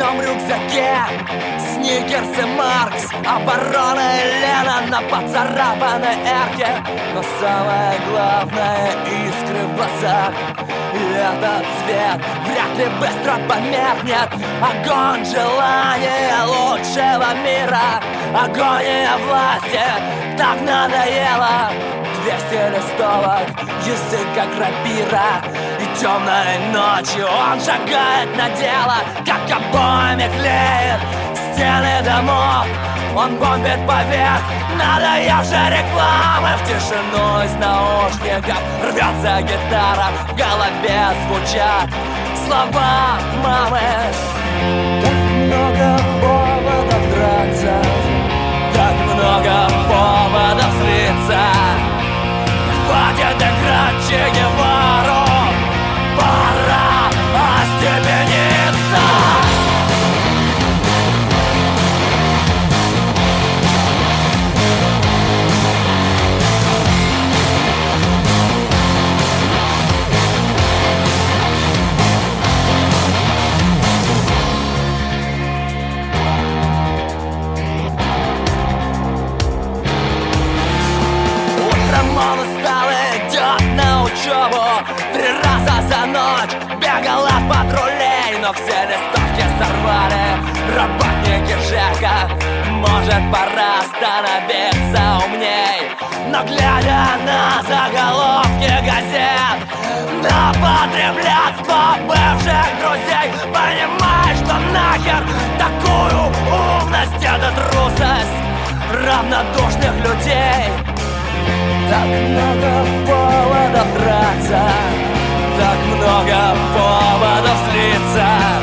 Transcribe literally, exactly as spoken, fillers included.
моем рюкзаке Сникерс и Маркс, оборона и Лена на поцарапанной эрке. Но самое главное — искры в глазах. И этот цвет вряд ли быстро померкнет. Огонь желания лучшего мира, агония власти так надоело. Двести листовок, язык как рапира, и темной ночью он шагает на дело. Как обоями клеит стены домов, он бомбит поверх надоевшей рекламы. В тишину из наушников рвется гитара, в голове звучат слова мамы. Так много поводов драться, так много поводов злиться. Хватит играть Че Гевару, пора остепениться. Он устал и идет на учебу. Три раза за ночь бегал от патрулей, но все листовки сорвали работники ЖЭКа. Может, пора становиться умней, но глядя на заголовки газет, на потреблятство бывших друзей, понимаешь, что нахер такую умность, это трусость равнодушных людей. Так много поводов драться, так много поводов злиться.